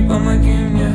помоги мне.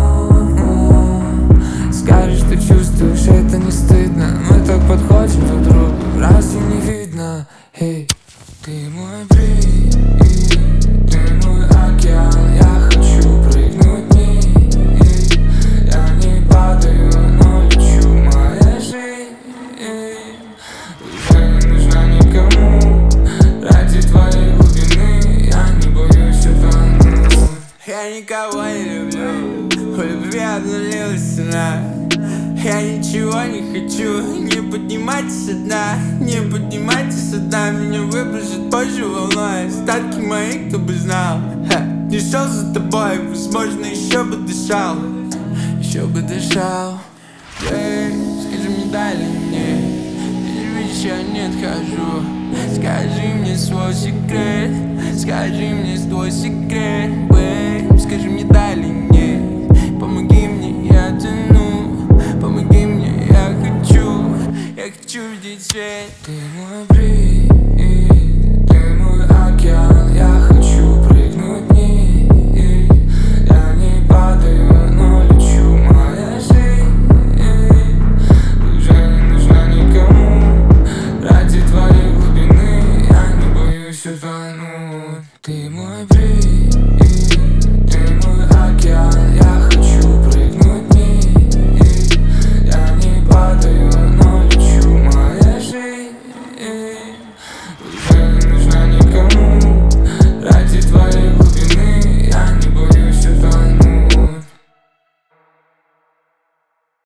Скажи, что чувствуешь, это не стыдно. Мы так подходим друг к другу, раз и не видно. Эй, ты мой бриз, ты мой океан. Я хочу прыгнуть вниз. Я не падаю, но лечу. Моя жизнь уже не нужна никому. Ради твоей глубины я не боюсь утонуть. Я никого не люблю, у любви обнулилась цена. Я ничего не хочу, не поднимайтесь со дна, не поднимайтесь со дна. Меня выбросит позже волной, остатки мои, кто бы знал. Не шел за тобой, возможно, еще бы дышал. Еще бы дышал. Эй, скажи мне, дай ли мне, ведь я не отхожу. Скажи мне свой секрет, скажи мне свой секрет. Эй, скажи мне, дай ли мне, помоги мне, я тону. Помоги мне, я хочу видеть свет. Ты мой бриз, ты мой океан. Я хочу прыгнуть вниз.